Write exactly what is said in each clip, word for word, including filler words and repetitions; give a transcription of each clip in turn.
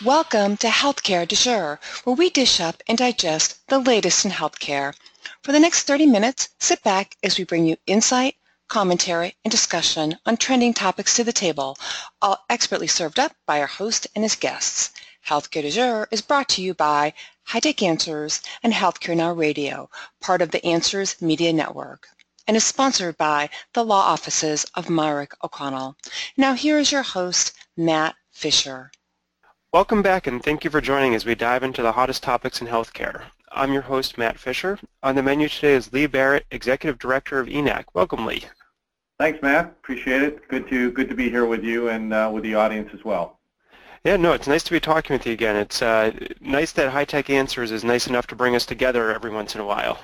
Welcome to Healthcare du Jour, where we dish up and digest the latest in healthcare. For the next thirty minutes, sit back as we bring you insight, commentary, and discussion on trending topics to the table, all expertly served up by our host and his guests. Healthcare du Jour is brought to you by High-Tech Answers and Healthcare Now Radio, part of the Answers Media Network, and is sponsored by the law offices of Myrick O'Connell. Now here is your host, Matt Fisher. Welcome back, and thank you for joining as we dive into the hottest topics in healthcare. I'm your host, Matt Fisher. On the menu today is Lee Barrett, Executive Director of E N A C. Welcome, Lee. Thanks, Matt. Appreciate it. Good to good to be here with you and uh, with the audience as well. Yeah, no, it's nice to be talking with you again. It's uh, nice that High-Tech Answers is nice enough to bring us together every once in a while.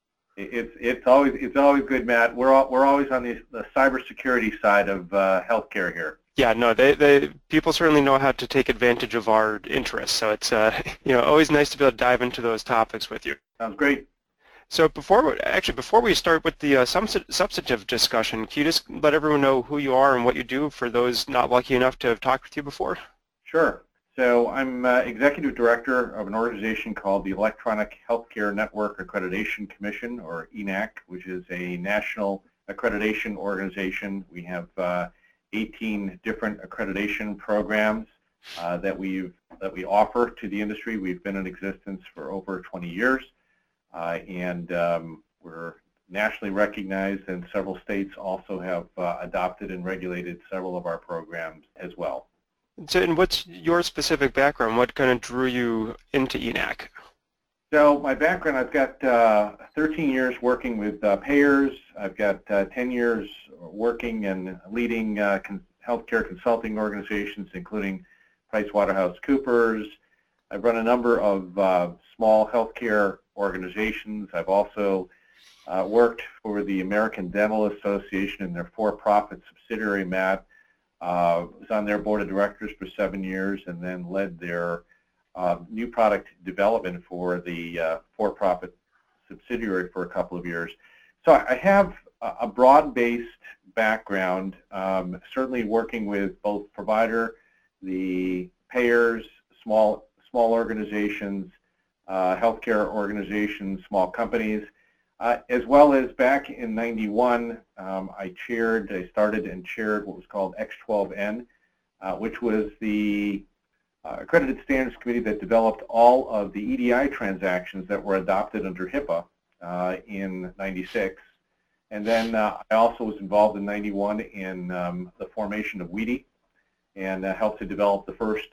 It's it's always it's always good, Matt. We're all, we're always on the, the cybersecurity side of uh, healthcare here. Yeah, no, they, they people certainly know how to take advantage of our interests, so it's uh, you know always nice to be able to dive into those topics with you. Sounds great. So before actually before we start with the uh, substantive discussion, can you just let everyone know who you are and what you do for those not lucky enough to have talked with you before? Sure. So I'm uh, Executive Director of an organization called the Electronic Healthcare Network Accreditation Commission, or E N A C, which is a national accreditation organization. We have uh, eighteen different accreditation programs uh, that we've that we offer to the industry. We've been in existence for over twenty years, uh, and um, we're nationally recognized, and several states also have uh, adopted and regulated several of our programs as well. So, and what's your specific background? What kind of drew you into E N A C? So my background, I've got uh, thirteen years working with uh, payers. I've got uh, ten years working and leading uh, con healthcare consulting organizations, including PricewaterhouseCoopers. I've run a number of uh, small healthcare organizations. I've also uh, worked for the American Dental Association and their for-profit subsidiary, Matt. Uh, was on their board of directors for seven years and then led their uh, new product development for the uh, for-profit subsidiary for a couple of years. So I have a broad-based background, um, certainly working with both provider, the payers, small small organizations, uh, healthcare organizations, small companies, uh, as well as back in ninety-one, um, I chaired, I started and chaired what was called X twelve N, uh, which was the uh, Accredited Standards Committee that developed all of the E D I transactions that were adopted under HIPAA uh, in ninety-six. And then uh, I also was involved in ninety-one in um, the formation of W E D I and uh, helped to develop the first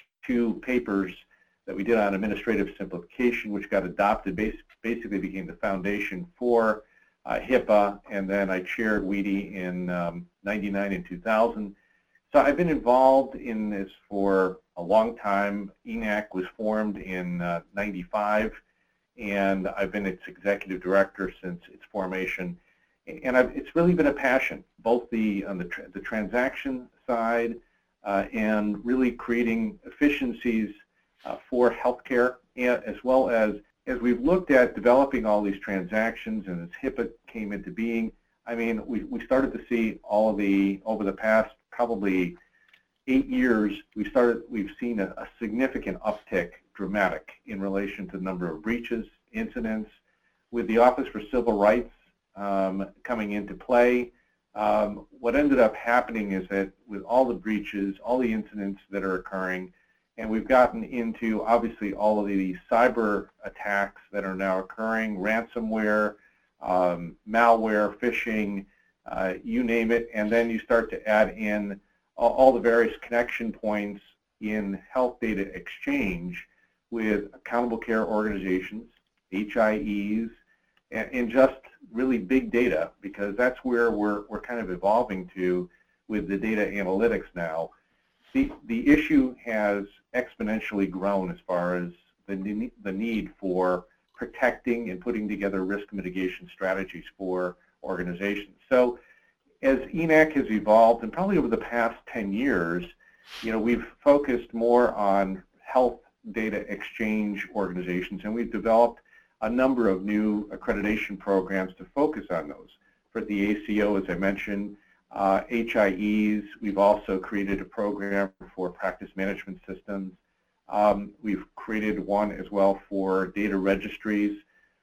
two papers that we did on administrative simplification, which got adopted, bas basically became the foundation for uh, HIPAA, and then I chaired W E D I in um, ninety-nine and two thousand. So I've been involved in this for a long time. E N A C was formed in uh, ninety-five, and I've been its executive director since its formation. And I've, it's really been a passion, both the on the, tra the transaction side uh, and really creating efficiencies uh, for healthcare, and as well as as we've looked at developing all these transactions and as HIPAA came into being. I mean, we we started to see all of the over the past probably eight years. We started we've seen a, a significant uptick, dramatic, in relation to the number of breaches, incidents, with the Office for Civil Rights Um, coming into play. Um, what ended up happening is that with all the breaches, all the incidents that are occurring, and we've gotten into obviously all of the cyber attacks that are now occurring, ransomware, um, malware, phishing, uh, you name it, and then you start to add in all, all the various connection points in health data exchange with accountable care organizations, H I Es, and, and just really big data, because that's where we're, we're kind of evolving to with the data analytics now. The, the issue has exponentially grown as far as the, the need for protecting and putting together risk mitigation strategies for organizations. So as E N A C has evolved, and probably over the past ten years, you know, we've focused more on health data exchange organizations, and we've developed a number of new accreditation programs to focus on those. For the A C O, as I mentioned, uh, H I Es, we've also created a program for practice management systems, Um, we've created one as well for data registries.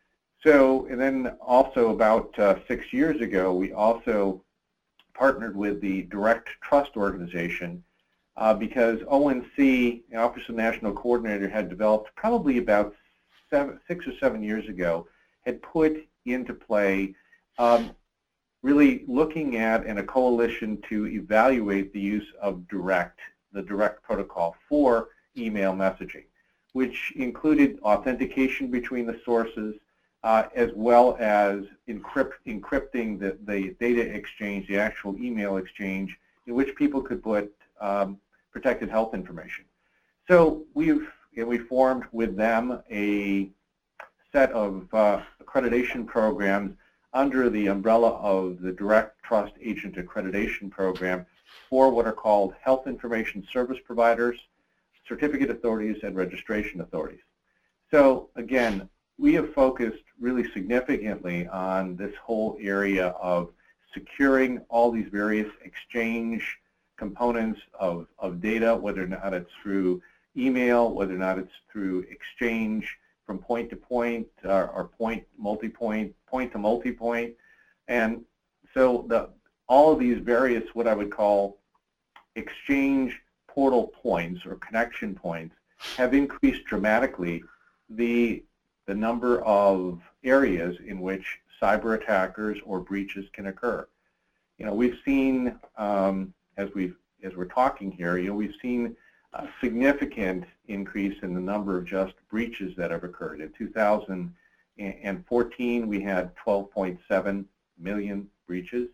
So, and then also about uh, six years ago, we also partnered with the Direct Trust organization uh, because O N C, the Office of National Coordinator, had developed probably about seven, six or seven years ago, had put into play um, really looking at and a coalition to evaluate the use of direct, the direct protocol for email messaging, which included authentication between the sources, uh, as well as encrypt, encrypting the, the data exchange, the actual email exchange, in which people could put um, protected health information. So we've and we formed with them a set of uh, accreditation programs under the umbrella of the Direct Trust Agent Accreditation Program for what are called health information service providers, certificate authorities, and registration authorities. So again, we have focused really significantly on this whole area of securing all these various exchange components of, of data, whether or not it's through email, whether or not it's through exchange from point to point, or, or point, multi-point, point to multi-point. And so the, all of these various, what I would call exchange portal points or connection points, have increased dramatically the, the number of areas in which cyber attackers or breaches can occur. You know, we've seen, um, as, we've, as we're talking here, you know, we've seen a significant increase in the number of just breaches that have occurred. In two thousand fourteen, we had twelve point seven million breaches.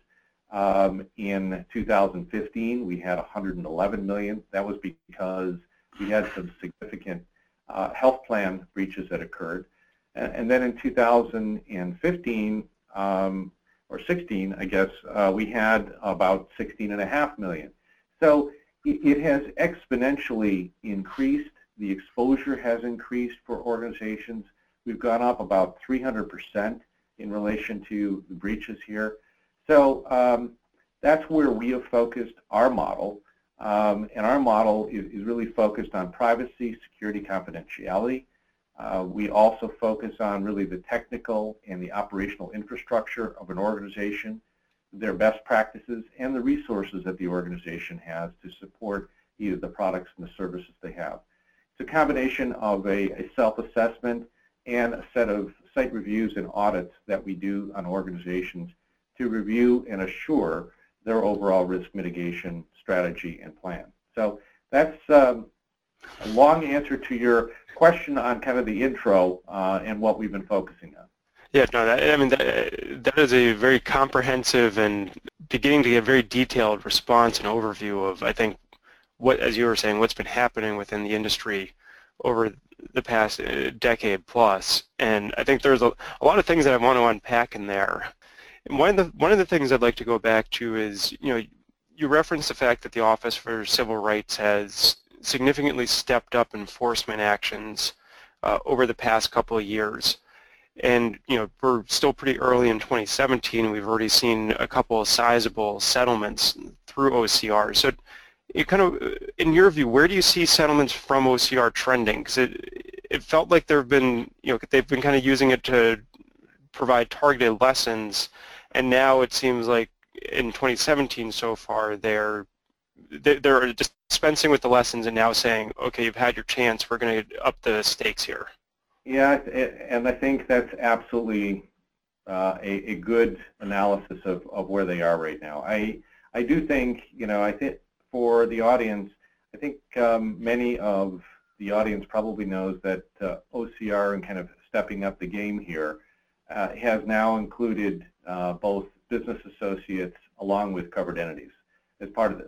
Um, in two thousand fifteen, we had one hundred eleven million. That was because we had some significant uh, health plan breaches that occurred. And, and then in two thousand fifteen, um, or sixteen, I guess, uh, we had about sixteen and a half million. So it has exponentially increased. The exposure has increased for organizations. We've gone up about three hundred percent in relation to the breaches here. So um, that's where we have focused our model. Um, and our model is, is really focused on privacy, security, confidentiality. Uh, we also focus on really the technical and the operational infrastructure of an organization, their best practices, and the resources that the organization has to support either the products and the services they have. It's a combination of a, a self-assessment and a set of site reviews and audits that we do on organizations to review and assure their overall risk mitigation strategy and plan. So that's um, a long answer to your question on kind of the intro uh, and what we've been focusing on. Yeah, no, that, I mean, that, that is a very comprehensive and beginning to get very detailed response and overview of, I think, what, as you were saying, what's been happening within the industry over the past decade plus. And I think there's a, a lot of things that I want to unpack in there. And one of the one of the things I'd like to go back to is, you know, you referenced the fact that the Office for Civil Rights has significantly stepped up enforcement actions uh, over the past couple of years. And, you know, we're still pretty early in twenty seventeen. We've already seen a couple of sizable settlements through O C R. So it kind of, in your view, where do you see settlements from O C R trending? Because it, it felt like there have been, you know, they've been kind of using it to provide targeted lessons. And now it seems like in twenty seventeen so far, they're, they're dispensing with the lessons and now saying, okay, you've had your chance, we're going to up the stakes here. Yeah, and I think that's absolutely uh, a, a good analysis of, of where they are right now. I I do think, you know, I think for the audience, I think um, many of the audience probably knows that uh, O C R and kind of stepping up the game here uh, has now included uh, both business associates along with covered entities as part of this.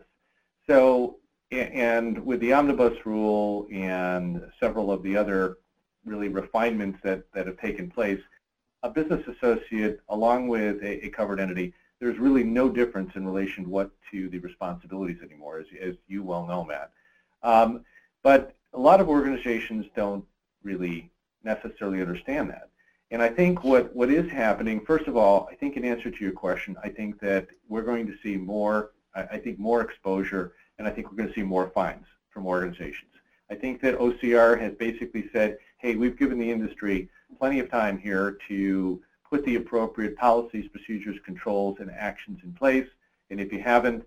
So, and with the omnibus rule and several of the other really refinements that, that have taken place, a business associate along with a, a covered entity, there's really no difference in relation to what to the responsibilities anymore, as, as you well know, Matt. Um, but a lot of organizations don't really necessarily understand that. And I think what, what is happening, first of all, I think in answer to your question, I think that we're going to see more, I, I think more exposure, and I think we're going to see more fines from organizations. I think that O C R has basically said, hey, we've given the industry plenty of time here to put the appropriate policies, procedures, controls, and actions in place. And if you haven't,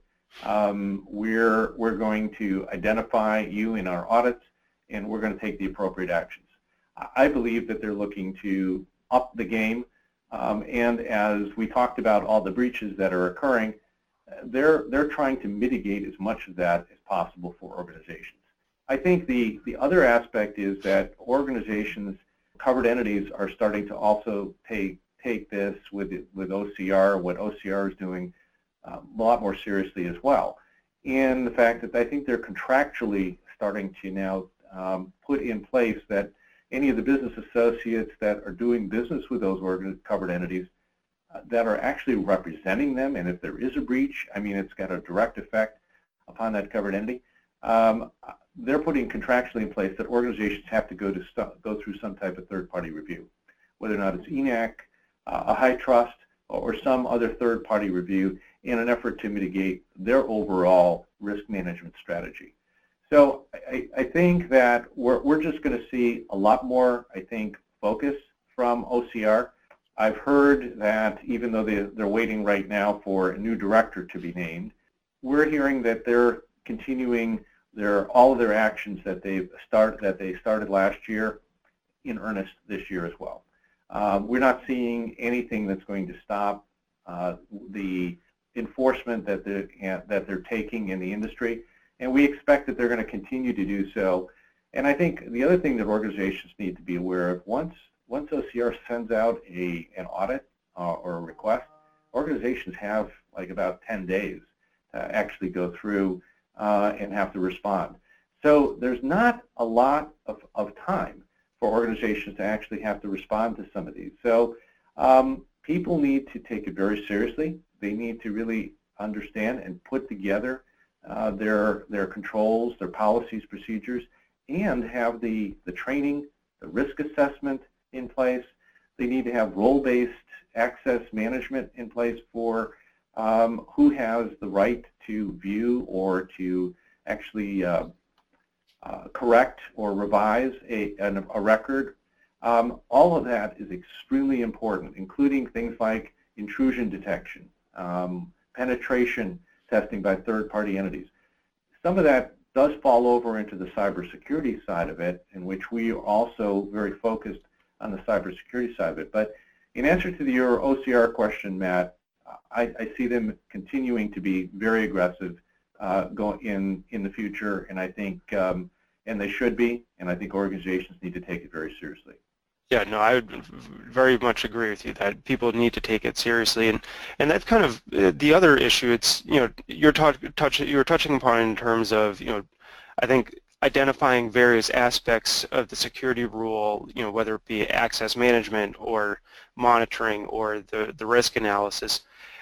um, we're, we're going to identify you in our audits, and we're going to take the appropriate actions. I believe that they're looking to up the game, um, and as we talked about all the breaches that are occurring, they're, they're trying to mitigate as much of that as possible for organizations. I think the, the other aspect is that organizations, covered entities, are starting to also take, take this with, with O C R, what O C R is doing, um, a lot more seriously as well. And the fact that I think they're contractually starting to now um, put in place that any of the business associates that are doing business with those covered entities uh, that are actually representing them, and if there is a breach, I mean, it's got a direct effect upon that covered entity. Um, they're putting contractually in place that organizations have to go to go through some type of third-party review, whether or not it's E N A C, uh, a high trust, or some other third-party review in an effort to mitigate their overall risk management strategy. So I, I think that we're, we're just going to see a lot more, I think, focus from O C R. I've heard that even though they, they're waiting right now for a new director to be named, we're hearing that they're continuing their, all of their actions that they've start, that they started last year in earnest this year as well. Um, we're not seeing anything that's going to stop uh, the enforcement that they're, that they're taking in the industry. And we expect that they're going to continue to do so. And I think the other thing that organizations need to be aware of, once, once O C R sends out a, an audit uh, or a request, organizations have like about ten days to actually go through uh, and have to respond. So there's not a lot of, of time for organizations to actually have to respond to some of these. So um, people need to take it very seriously. They need to really understand and put together Uh, their, their controls, their policies, procedures, and have the, the training, the risk assessment in place. They need to have role-based access management in place for um, who has the right to view or to actually uh, uh, correct or revise a, a record. Um, all of that is extremely important, including things like intrusion detection, um, penetration testing by third-party entities. Some of that does fall over into the cybersecurity side of it, in which we are also very focused on the cybersecurity side of it. But in answer to the, your O C R question, Matt, I, I see them continuing to be very aggressive uh, going in in the future, and I think, um, and they should be, and I think organizations need to take it very seriously. Yeah, no, I would very much agree with you that people need to take it seriously, and and that's kind of the other issue. It's, you know, you're touch, touch you're touching upon in terms of, you know, I think identifying various aspects of the security rule, you know, whether it be access management or monitoring or the the risk analysis.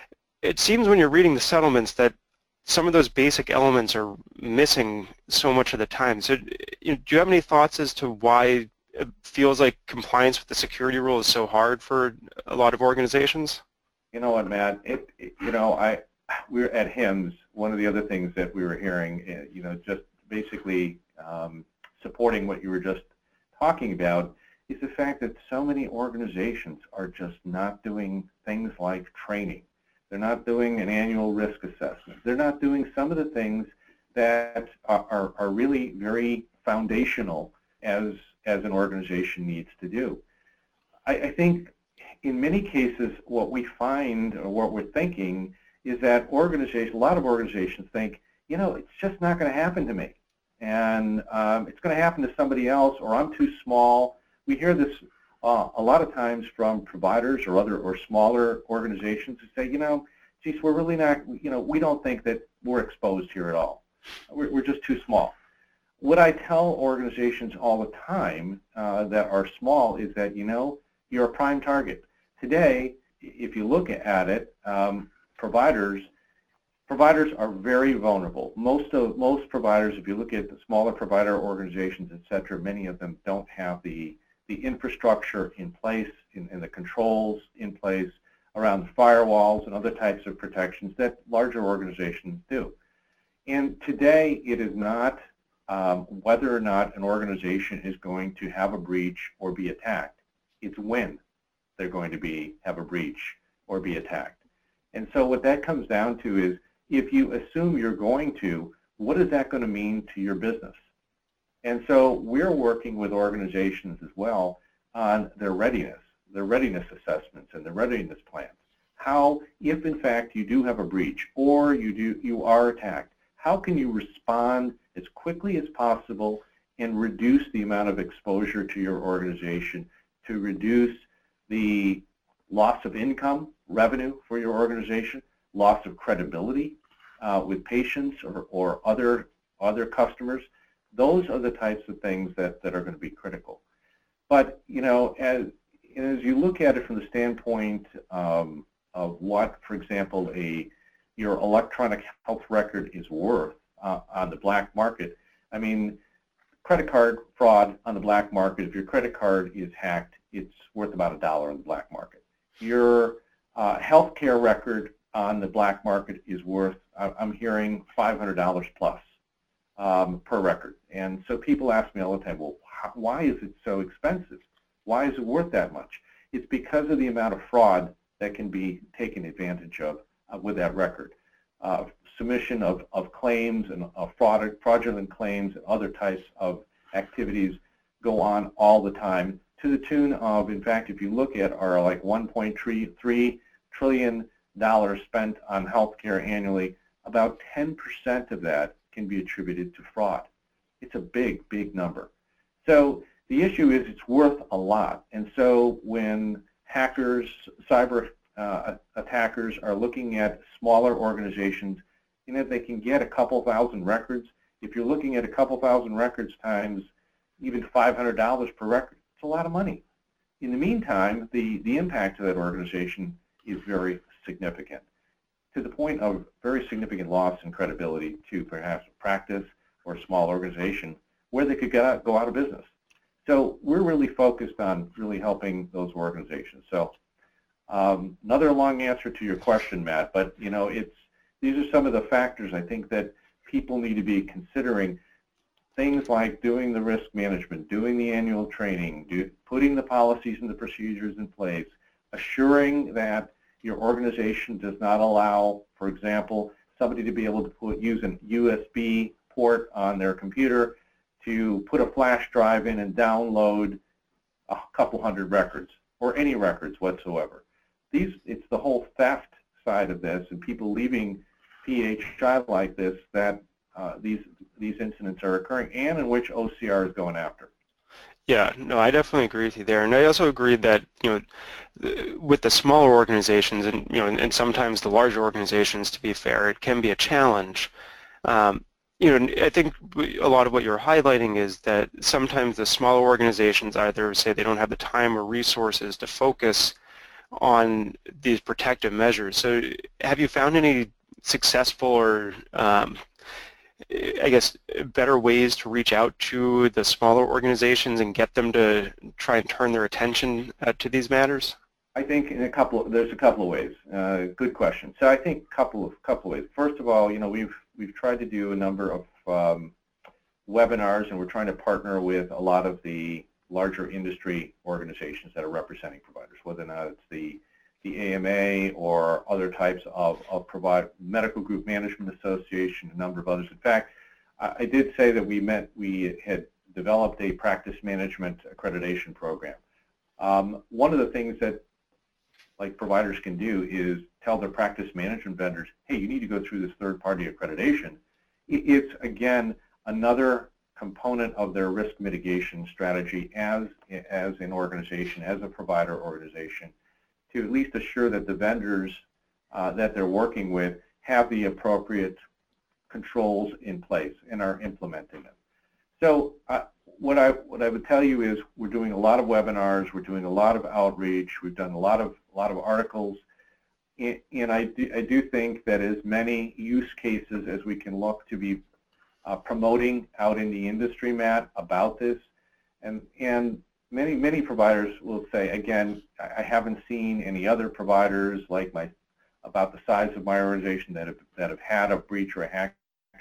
It seems when you're reading the settlements that some of those basic elements are missing so much of the time. So, you know, do you have any thoughts as to why it feels like compliance with the security rule is so hard for a lot of organizations? You know what, Matt? It, it, you know, I we're at H I M S. One of the other things that we were hearing, you know, just basically um, supporting what you were just talking about, is the fact that so many organizations are just not doing things like training. They're not doing an annual risk assessment. They're not doing some of the things that are, are, are really very foundational as as an organization needs to do. I, I think in many cases what we find, or what we're thinking, is that organizations, a lot of organizations think, you know, it's just not going to happen to me, and um, it's going to happen to somebody else, or I'm too small. We hear this uh, a lot of times from providers or other or smaller organizations who say, you know, geez, we're really not, you know, we don't think that we're exposed here at all. We're, we're just too small. What I tell organizations all the time uh, that are small is that, you know, you're a prime target. Today, if you look at it, um, providers providers are very vulnerable. Most of most providers, if you look at the smaller provider organizations, et cetera, many of them don't have the the infrastructure in place and, and the controls in place around the firewalls and other types of protections that larger organizations do. And today, it is not um, whether or not an organization is going to have a breach or be attacked. It's when they're going to be have a breach or be attacked. And so what that comes down to is, if you assume you're going to, what is that going to mean to your business? And so we're working with organizations as well on their readiness, their readiness assessments and their readiness plans. How, if in fact you do have a breach or you do you are attacked, how can you respond as quickly as possible and reduce the amount of exposure to your organization, to reduce the loss of income, revenue for your organization, loss of credibility uh, with patients or, or other, other customers. Those are the types of things that, that are going to be critical. But, you know, as, as you look at it from the standpoint um, of what, for example, a your electronic health record is worth uh, on the black market, I mean, credit card fraud on the black market, if your credit card is hacked, it's worth about a dollar on the black market. Your uh, health care record on the black market is worth, I'm hearing, five hundred dollars plus um, per record. And so people ask me all the time, well, how, why is it so expensive? Why is it worth that much? It's because of the amount of fraud that can be taken advantage of uh, with that record. Uh, submission of, of claims and of fraud, fraudulent claims and other types of activities go on all the time, to the tune of, in fact, if you look at our like one point three trillion dollars spent on healthcare annually, about ten percent of that can be attributed to fraud. It's a big, big number. So the issue is it's worth a lot. And so when hackers, cyber uh, attackers are looking at smaller organizations, you know, they can get a couple thousand records. If you're looking at a couple thousand records times even five hundred dollars per record, it's a lot of money. In the meantime, the, the impact of that organization is very significant, to the point of very significant loss in credibility to perhaps a practice or a small organization where they could get out, go out of business. So we're really focused on really helping those organizations. So um, another long answer to your question, Matt, but you know, it's these are some of the factors I think that people need to be considering. Things like doing the risk management, doing the annual training, do, putting the policies and the procedures in place, assuring that your organization does not allow, for example, somebody to be able to put, use an U S B port on their computer to put a flash drive in and download a couple hundred records, or any records whatsoever. These, it's the whole theft side of this, and people leaving P H I like this, that uh, these these incidents are occurring, and in which O C R is going after. Yeah, no, I definitely agree with you there, and I also agree that, you know, with the smaller organizations, and you know, and, and sometimes the larger organizations, to be fair, it can be a challenge. Um, you know, I think a lot of what you're highlighting is that sometimes the smaller organizations either say they don't have the time or resources to focus on these protective measures. So, have you found any successful or um, I guess, better ways to reach out to the smaller organizations and get them to try and turn their attention uh, to these matters? I think in a couple, of, there's a couple of ways. Uh, good question. So I think a couple of couple of ways. First of all, you know, we've we've tried to do a number of um, webinars, and we're trying to partner with a lot of the larger industry organizations that are representing providers, whether or not it's the the A M A or other types of, of provide Medical Group Management Association, a number of others. In fact, I, I did say that we met, we had developed a practice management accreditation program. Um, one of the things that like providers can do is tell their practice management vendors, hey, you need to go through this third-party accreditation. It's, again, another component of their risk mitigation strategy as, as an organization, as a provider organization, to at least assure that the vendors uh, that they're working with have the appropriate controls in place and are implementing them. So uh, what I what I would tell you is we're doing a lot of webinars, we're doing a lot of outreach, we've done a lot of a lot of articles, and, and I do, I do think that as many use cases as we can look to be uh, promoting out in the industry, Matt, about this, and and many, many providers will say, again, I haven't seen any other providers like my, about the size of my organization that have, that have had a breach or a hack.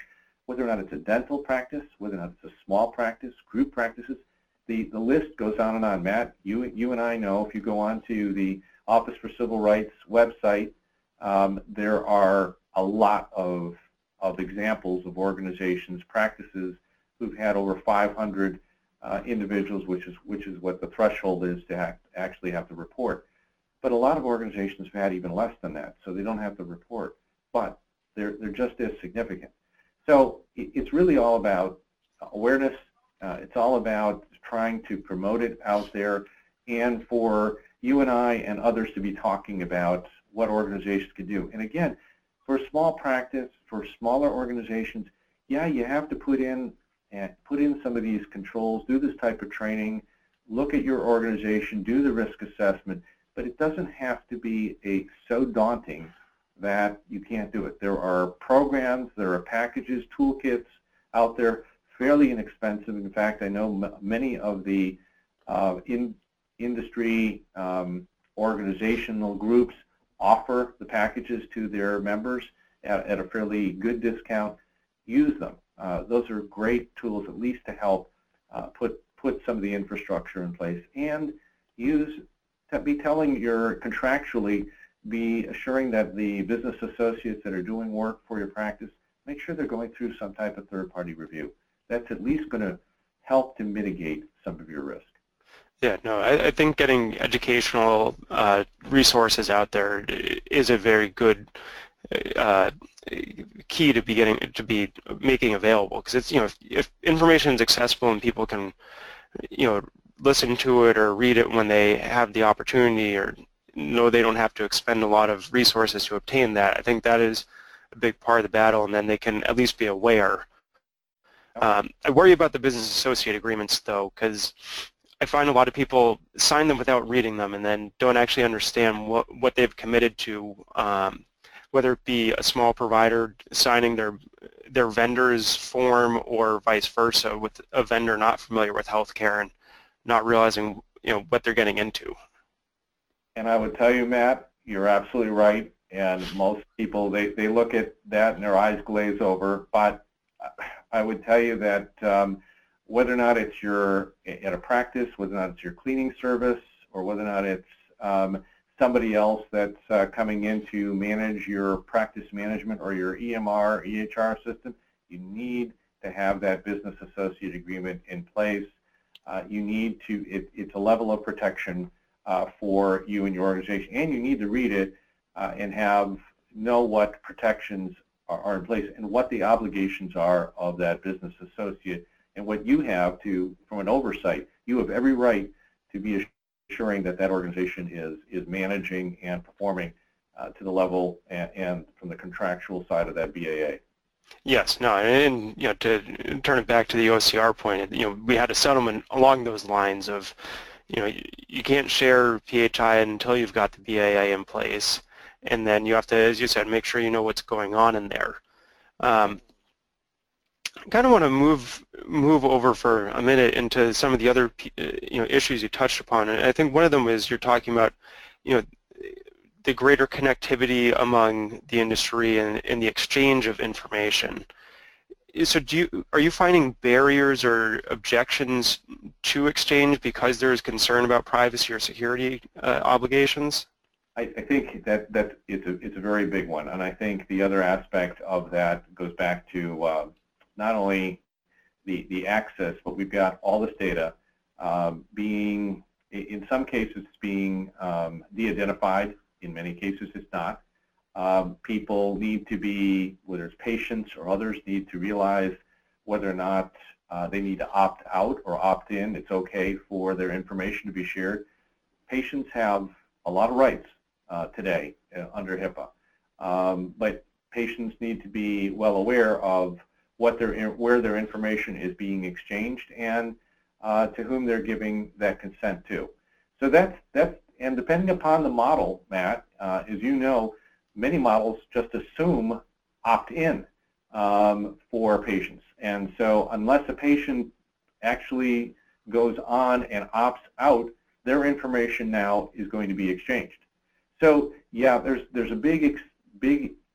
whether or not it's a dental practice, whether or not it's a small practice, group practices. The, the list goes on and on. Matt, you, you and I know if you go on to the Office for Civil Rights website, um, there are a lot of, of examples of organizations, practices who've had over five hundred uh, individuals, which is, which is what the threshold is to act, actually have to report. But a lot of organizations have had even less than that, so they don't have to report. But they're, they're just as significant. So it's really all about awareness. Uh, it's all about trying to promote it out there, and for you and I and others to be talking about what organizations can do. And again, for a small practice, for smaller organizations, yeah, you have to put in and put in some of these controls, do this type of training, look at your organization, do the risk assessment, but it doesn't have to be a so daunting that you can't do it. There are programs, there are packages, toolkits out there, fairly inexpensive. In fact, I know m many of the uh, in industry um, organizational groups offer the packages to their members at, at a fairly good discount. Use them. Uh, those are great tools, at least to help uh, put put some of the infrastructure in place, and use to be telling your contractually, be assuring that the business associates that are doing work for your practice, make sure they're going through some type of third-party review. That's at least going to help to mitigate some of your risk. Yeah, no, I, I think getting educational uh, resources out there is a very good uh, key to be getting to be making available, because it's, you know, if, if information is accessible and people can, you know, listen to it or read it when they have the opportunity, or know they don't have to expend a lot of resources to obtain that, I think that is a big part of the battle, and then they can at least be aware. Um, I worry about the business associate agreements, though, because I find a lot of people sign them without reading them and then don't actually understand what, what they've committed to, um, whether it be a small provider signing their their vendor's form or vice versa, with a vendor not familiar with healthcare and not realizing, you know, what they're getting into. And I would tell you, Matt, you're absolutely right. And most people, they, they look at that and their eyes glaze over. But I would tell you that um, whether or not it's your, at a practice, whether or not it's your cleaning service, or whether or not it's um, somebody else that's uh, coming in to manage your practice management or your E M R, E H R system, you need to have that business associate agreement in place. Uh, you need to, it, it's a level of protection uh, for you and your organization, and you need to read it uh, and have, know what protections are, are in place and what the obligations are of that business associate, and what you have to, from an oversight, you have every right to be assuring that that organization is, is managing and performing uh, to the level and, and from the contractual side of that B A A. Yes, no, and, you know, to turn it back to the O C R point, you know, we had a settlement along those lines of, you know, you, you can't share P H I until you've got the B A A in place, and then you have to, as you said, make sure you know what's going on in there. Um, I kind of want to move move over for a minute into some of the other, you know, issues you touched upon, and I think one of them is you're talking about, you know, the greater connectivity among the industry and, and the exchange of information. So do you, are you finding barriers or objections to exchange because there is concern about privacy or security uh, obligations? I, I think that, that it's, a, it's a very big one, and I think the other aspect of that goes back to uh, not only the, the access, but we've got all this data um, being, in some cases, being um, de-identified. In many cases, it's not. Um, people need to be, whether it's patients or others, need to realize whether or not uh, they need to opt out or opt in. It's okay for their information to be shared. Patients have a lot of rights uh, today uh, under HIPAA, um, but patients need to be well aware of what their, where their information is being exchanged and uh, to whom they're giving that consent to. So that's, that's and depending upon the model, Matt, uh, as you know, many models just assume opt-in um, for patients. And so unless a patient actually goes on and opts out, their information now is going to be exchanged. So yeah, there's, there's a big, big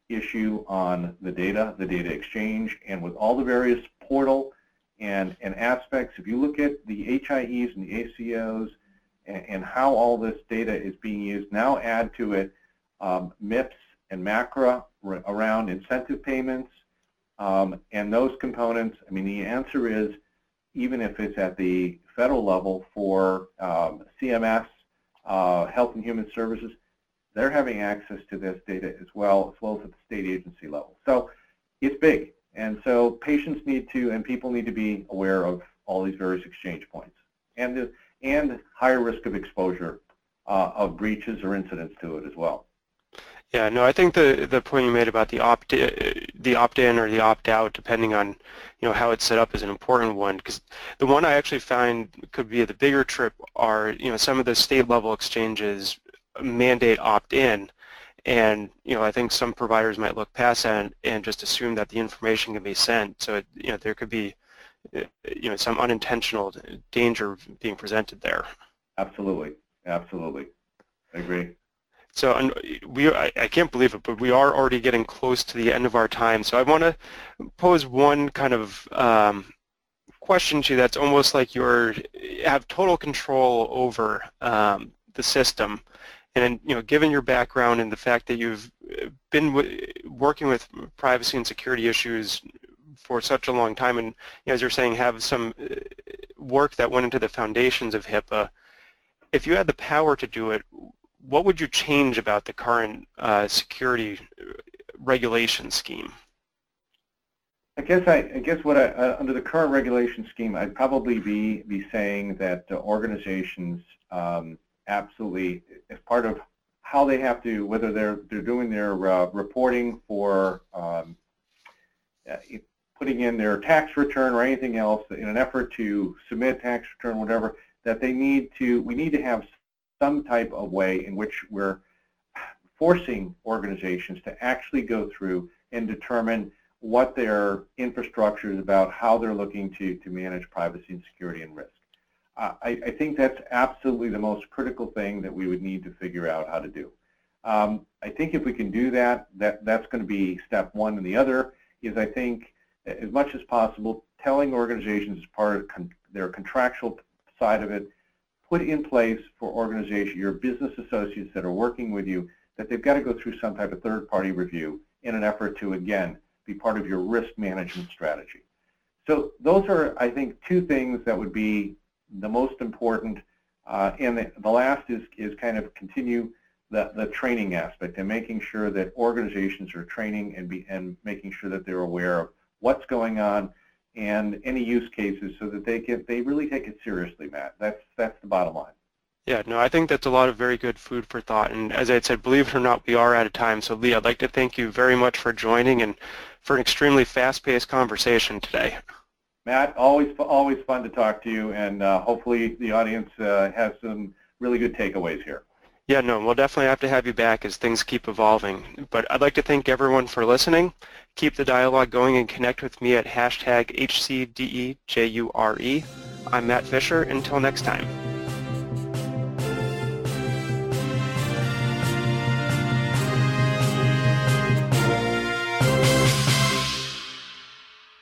issue on the data, the data exchange, and with all the various portal and, and aspects, if you look at the H I Es and the A C Os and, and how all this data is being used, now add to it um, M I P S and MACRA around incentive payments um, and those components. I mean, the answer is, even if it's at the federal level for um, C M S, uh, Health and Human Services, they're having access to this data as well, as well as at the state agency level. So it's big. And so patients need to, and people need to be aware of all these various exchange points and, the, and higher risk of exposure uh, of breaches or incidents to it as well. Yeah, no, I think the the point you made about the opt the opt-in or the opt-out, depending on you know how it's set up, is an important one, because the one I actually find could be the bigger trip are you know some of the state level exchanges mandate opt-in, and you know I think some providers might look past that and, and just assume that the information can be sent. So it, you know there could be you know some unintentional danger being presented there. Absolutely, absolutely, I agree. So and we, I, I can't believe it, but we are already getting close to the end of our time. So I want to pose one kind of um, question to you that's almost like you have total control over um, the system. And you know, given your background and the fact that you've been w working with privacy and security issues for such a long time, and you know, as you're saying, have some work that went into the foundations of HIPAA, if you had the power to do it, what would you change about the current uh, security regulation scheme? I guess I, I guess what I, uh, under the current regulation scheme, I'd probably be be saying that uh, organizations um, absolutely, as part of how they have to, whether they're they're doing their uh, reporting for um, uh, putting in their tax return or anything else, in an effort to submit tax return, whatever, that they need to, we need to have some type of way in which we're forcing organizations to actually go through and determine what their infrastructure is about, how they're looking to, to manage privacy and security and risk. Uh, I, I think that's absolutely the most critical thing that we would need to figure out how to do. Um, I think if we can do that, that, that's going to be step one. And the other is, I think, as much as possible, telling organizations as part of con their contractual side of it, put in place for organization, your business associates that are working with you, that they've got to go through some type of third-party review in an effort to, again, be part of your risk management strategy. So those are, I think, two things that would be the most important. Uh, and the, the last is, is kind of continue the, the training aspect and making sure that organizations are training and, be, and making sure that they're aware of what's going on and any use cases, so that they can they really take it seriously, Matt. That's that's the bottom line. Yeah, no, I think that's a lot of very good food for thought. And as I said, believe it or not, we are out of time. So Lee, I'd like to thank you very much for joining and for an extremely fast-paced conversation today. Matt, always always fun to talk to you, and uh, hopefully the audience uh, has some really good takeaways here. Yeah, no, we'll definitely have to have you back as things keep evolving. But I'd like to thank everyone for listening. Keep the dialogue going and connect with me at hashtag H C D E J U R E. I'm Matt Fisher. Until next time.